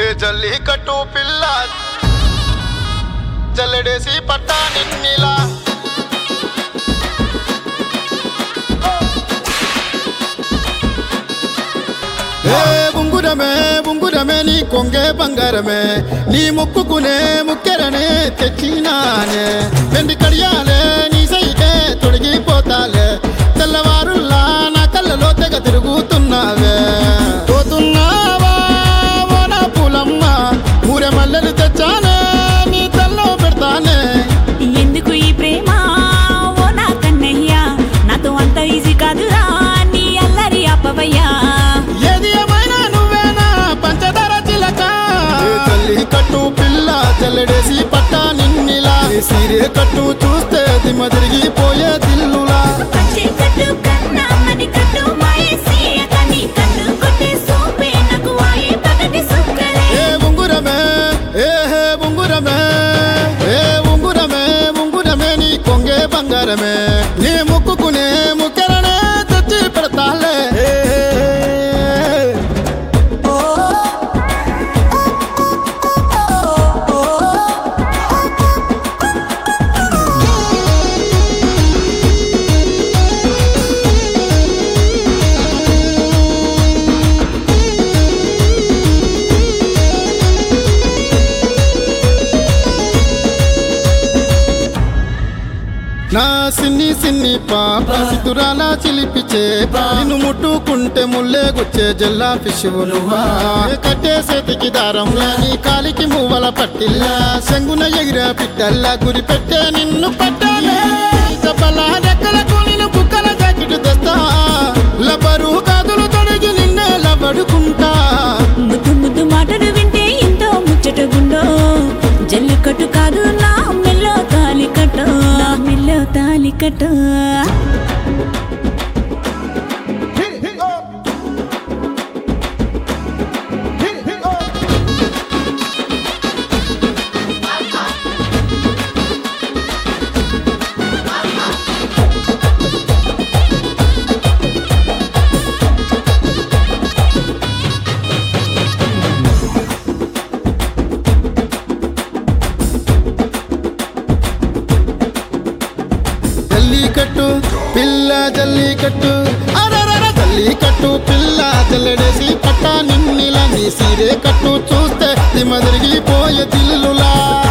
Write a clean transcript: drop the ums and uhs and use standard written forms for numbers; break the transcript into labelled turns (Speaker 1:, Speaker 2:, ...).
Speaker 1: జల్లికట్టు పిల్ల జల్లెడేసి పట్టా నిన్నిలా ఉంగురమే ఉంగురమే నీ కొంగే బంగారమే నీ ముక్కుకునే ముక్కెరనే తెచ్చినానే వెండి కడియాలే నీ సైతే తొడిగిపోతాలే తెల్లవారుల్లా నా కళ్ళలో తెగ తిరుగుతున్నావే పోతున్నావా ఓ నా పూలమ్మ ఊరే మల్లెలు తెచ్చానే నీ తల్లో పెడతానే
Speaker 2: ఎందుకు ఈ ప్రేమ ఓ నా కన్నయ్య నాతో అంత ఈజీ కాదురా నీ అల్లరి అప్పవయ్యా
Speaker 1: కట్టు పిల్ల జల్లెడేసి పట్టా నిన్నిలా సీరే కట్టు చూస్తే దిమ్మ తిరిగిపోయే దిల్లులా ఉంగురమే ఉంగురమే ఉంగురమే ఉంగురమే నీ కొంగే బంగారమే నీ ముక్కుకునే ముక్కెరనే తెచ్చి పెడతాలే నా సిన్ని సిన్ని పాప సితురాల చిలిపిచే నిన్ను ముట్టుకుంటే ముల్లే గుచ్చే జల్లా ఫిషువు నువ్వా కట్టే చేతికి దారంలా నీ కాలికి మువ్వల పట్టిల్లా శంగున ఎగిరే పిట్టల్లా గురి పెట్టే నిన్ను పట్టాలే చెప్పలా రెక్కలకు నిన్ను బుక్కల జాకెట్ తెస్తా లబరు కాదులు తొడిగి నిన్నే లబడుకుంటా
Speaker 2: ముద్దు ముద్దు మాటలు వింటే ఎంతో ముచ్చటగుండో జల్లికట్టు కాదు నా మెల్లో తాలికట్టు నా మెల్లో తాలికట్టు
Speaker 1: జల్లికట్టు పిల్ల జల్లికట్టు అరరర జల్లికట్టు పిల్ల జల్లెడేసి పట్టా నిన్నిలా నీ సీరే కట్టు చూస్తే దిమ్మ తిరిగిపోయే దిల్లులా